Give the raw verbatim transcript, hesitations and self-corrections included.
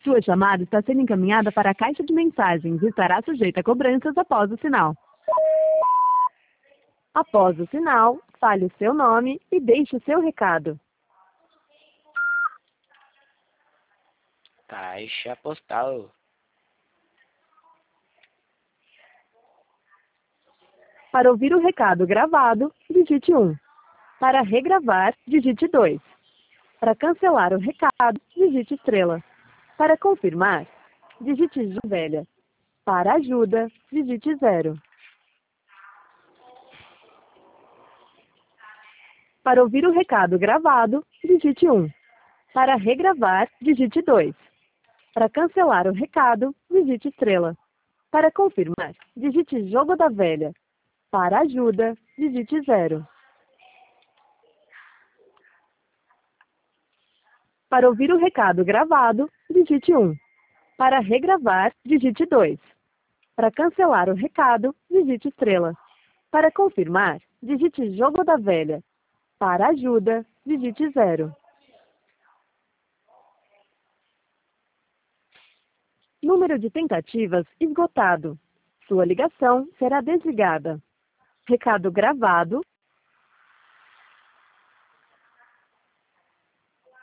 Sua chamada está sendo encaminhada para a caixa de mensagens e estará sujeita a cobranças após o sinal. Após o sinal, fale o seu nome e deixe o seu recado. Caixa postal. Para ouvir o recado gravado, digite um. Para regravar, digite dois. Para cancelar o recado, digite estrela. Para confirmar, digite J velha. Para ajuda, digite zero. Para ouvir o recado gravado, digite um. Para regravar, digite dois. Para cancelar o recado, digite estrela. Para confirmar, digite jogo da velha. Para ajuda, digite zero. Para ouvir o recado gravado, digite um. Para regravar, digite dois. Para cancelar o recado, digite estrela. Para confirmar, digite jogo da velha. Para ajuda, digite zero. Número de tentativas esgotado. Sua ligação será desligada. Recado gravado